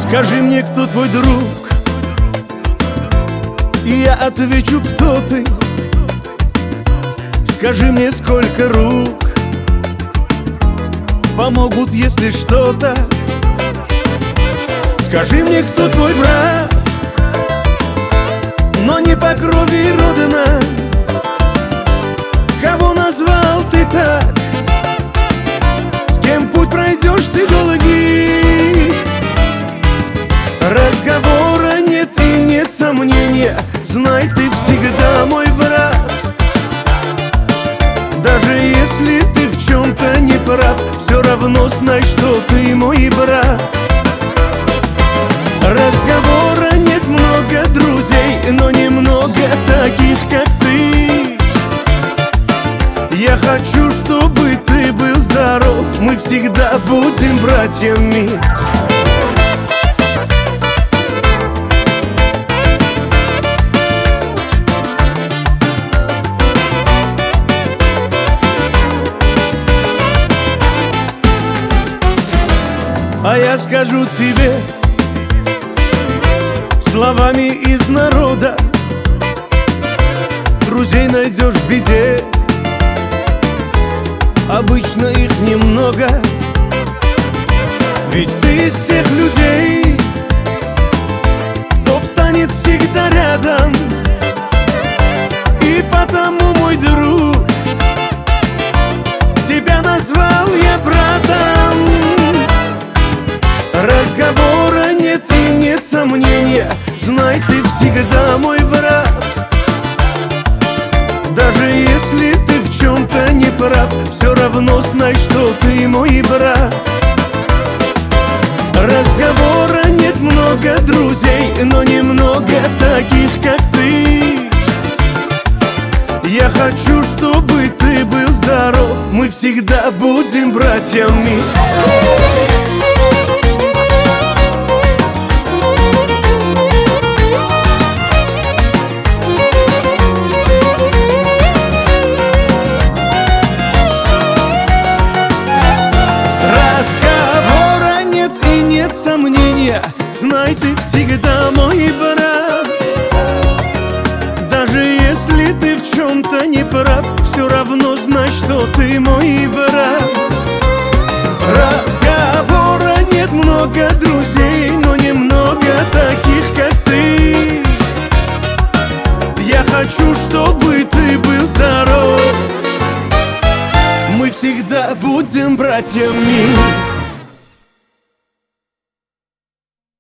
Скажи мне, кто твой друг, и я отвечу, кто ты. Скажи мне, сколько рук помогут, если что-то. Скажи мне, кто твой брат, но не по крови родина. Кого назвал ты так? С кем путь пройдешь ты долгий? Разговора нет и нет сомнения. Знай, ты всегда мой брат. Даже если ты в чем-то не прав, все равно знай, что ты мой брат. Разговора нет, много друзей, но немного таких, как ты. Я хочу, чтобы ты был здоров. Мы всегда будем братьями. А я скажу тебе словами из народа: друзей найдешь в беде, обычно их немного. Ведь ты из тех людей, кто встанет всегда рядом. И потому, мой друг, тебя назвал я братом. Разговора нет и нет сомнения. Знай, ты всегда мой брат. Даже если ты в чем-то не прав, все равно знай, что ты мой брат. Разговора нет, много друзей, но немного таких, как ты. Я хочу, чтобы ты был здоров. Мы всегда будем братьями. Сомнения, знай, ты всегда мой брат. Даже если ты в чем-то не прав, все равно знай, что ты мой брат. Разговора нет, много друзей, но немного таких, как ты. Я хочу, чтобы ты был здоров. Мы всегда будем братьями.